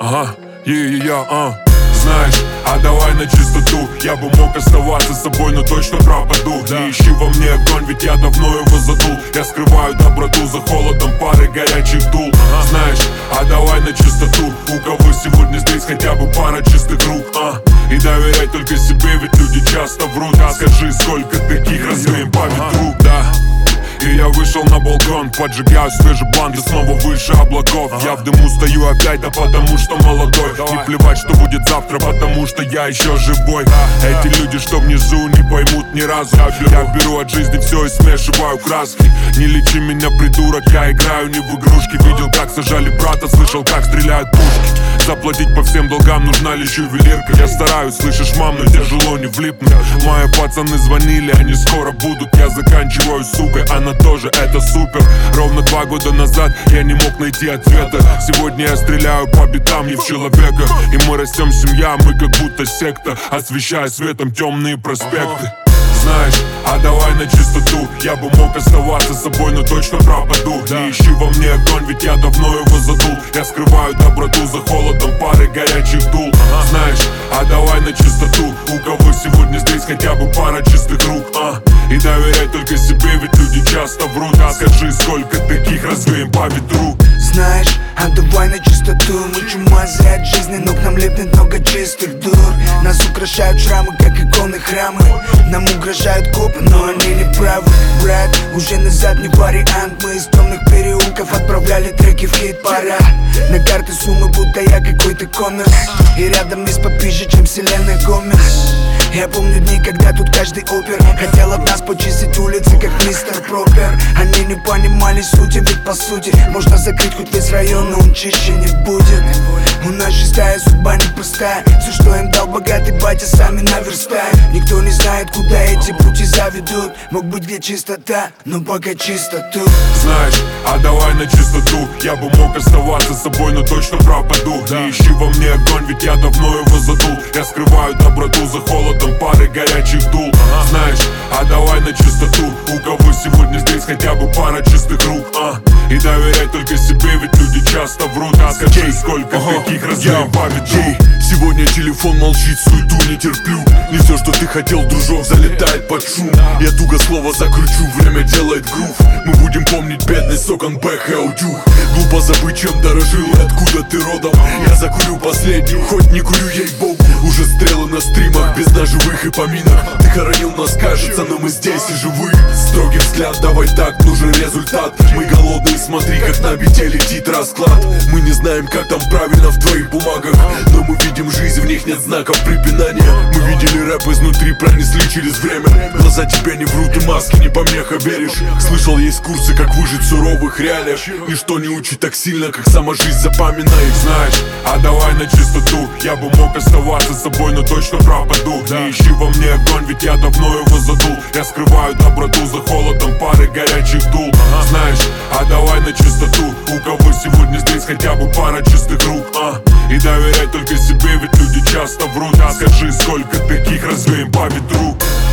Знаешь, а давай на чистоту. Я бы мог оставаться собой, но точно пропаду. Не ищи во мне огонь, ведь я давно его задул. Я скрываю доброту за холодом пары горячих дул. Знаешь, а давай на чистоту. У кого сегодня здесь хотя бы пара чистых рук, И доверяй только себе, ведь люди часто врут. Скажи, сколько таких развеем по ветру, И я вышел на балкон, поджигаю свежий блант, и снова выше облаков. Я в дыму стою опять, да потому что молодой. Не плевать, что будет завтра, потому что я еще живой. Эти люди, что внизу, не поймут ни разу. Я беру от жизни все и смешиваю краски. Не лечи меня, придурок, я играю не в игрушки. Видел, как сажали брата, слышал, как стреляют пушки. Заплатить по всем долгам нужна лишь ювелирка. Я стараюсь, слышишь, мам, но тяжело не влипнуть. Мои пацаны звонили, они скоро будут. Я заканчиваю, сука, она тоже, это супер. Ровно 2 года назад я не мог найти ответа. Сегодня я стреляю по битам, не в человека. И мы растем семья, мы как будто секта, освещая светом темные проспекты. Знаешь, а давай на чистоту. Я бы мог оставаться собой, но точно пропаду. Не ищи во мне огонь, ведь я давно его задул. Я скрываю доброту за холодом пары горячих дул. Знаешь, а давай на чистоту. У кого сегодня здесь хотя бы пара чистых рук, И доверяй только себе, ведь люди часто врут. Скажи, сколько таких развеем по ветру. Знаешь, а давай на чистоту. Мы чумазы от жизни, но к нам лепнет много чистых дур. Нас украшают шрамы, как иконы храмы. Нам угрожают копы, но они не правы. Брат, уже назад не вариант. Мы из темных переулков отправляли треки в хит-парад. На карты суммы, будто я какой-то коммерс. И рядом есть попизже, чем Селена Гомес. Я помню дни, когда тут каждый опер хотел от нас почистить улицы, как мистер Пропер. Они не понимали сути, ведь по сути можно закрыть хоть весь район, но он чище не будет. У нас шестая судьба непростая. Все, что им дал богатый батя, сами наверстают. Никто не знает, куда эти пути заведут. Мог быть где чистота, но пока чисто тут. Знаешь, а давай на чистоту. Я бы мог оставаться собой, но точно пропаду. Не ищи во мне огонь, ведь я давно его задул. Я скрываю доброту за холодом пары горячих дул. Знаешь, а давай на чистоту. У кого сегодня здесь хотя бы пара чистых рук, И доверяй только себе, ведь люди часто врут. Скажи, сколько таких развеем по ветру. Сегодня телефон молчит, суету не терплю. Не все, что ты хотел, дружок, залетает под шум. Я туго слово закручу, время делает грув. Мы будем помнить бедность, сокон, бэх и аудюх. Глупо забыть, чем дорожил и откуда ты родом. Я закурю последнюю, хоть не курю, ей-богу. Уже стрелы на стримах, без ножевых и поминок. Ты хоронил нас, кажется, но мы здесь и живы. Строгий взгляд, давай так, нужен результат. Мы голодные, смотри, как на бите летит расклад. Мы не знаем, как там правильно в твоих бумагах, но мы видим жизнь, в них нет знаков препинания. Мы видели рэп изнутри, пронесли через время. Глаза тебя не врут и маски не помеха, веришь? Слышал, есть курсы, как выжить в суровых реалиях. Ничто не учит так сильно, как сама жизнь, запоминай. Знаешь, а давай на чистоту. Я бы мог оставаться собой, но точно пропаду. Не ищи во мне огонь, ведь я давно его задул. Я скрываю доброту за холодом пары горячих дул. Знаешь, а давай на чистоту. У кого сегодня здесь хотя бы пара чистых рук, И доверяй только себе, ведь люди часто врут. Скажи, сколько таких развеем по ветру.